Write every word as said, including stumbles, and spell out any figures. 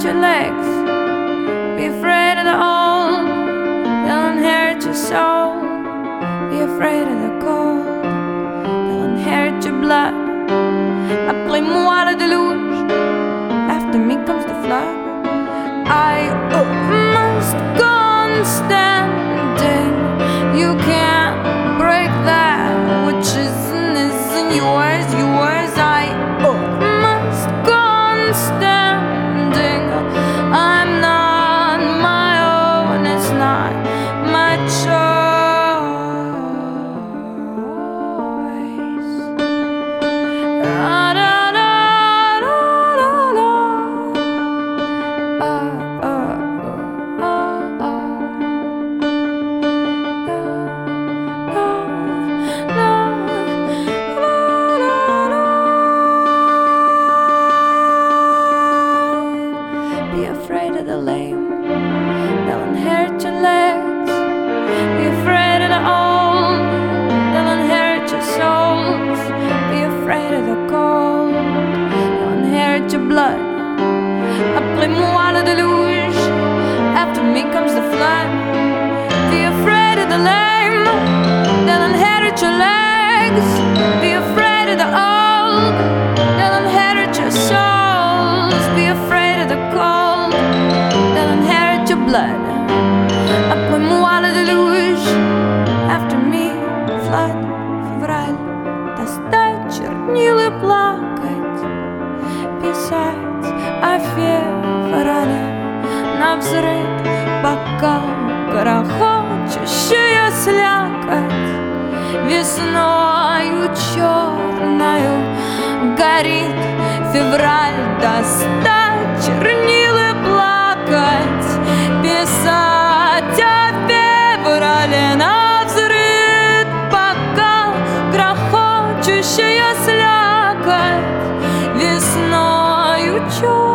your legs. Be afraid of the old, they'll inherit your soul. Be afraid of the cold, they'll inherit your blood. Appelez-moi le deluge, after me comes the flood. I oh, must go on standing. You can't break that which isn't, isn't yours, yours. I oh, must go on standing. I'm not my own, it's not my choice. Da, da, da, da, da, da. Uh, uh, uh, uh, uh. Be afraid of the lame, they'll inherit your legs. Be afraid of the old, they'll inherit your souls. Be afraid of the cold, they'll inherit your blood. Appelez-moi le deluge, after me comes the flood. Be afraid of the lame, they'll inherit your legs. Be afraid of the old, they'll inherit your souls. Be afraid of the cold, they'll inherit your blood. Appelez-moi le deluge, after me flood. Февраль, достать чернил и плакать, писать о феврале навзрыд, пока грохочущая слякоть весною черною горит. Февраль, достать чернил и плакать, писать о феврале навзрыд, пока грохочущая слякоть весною черною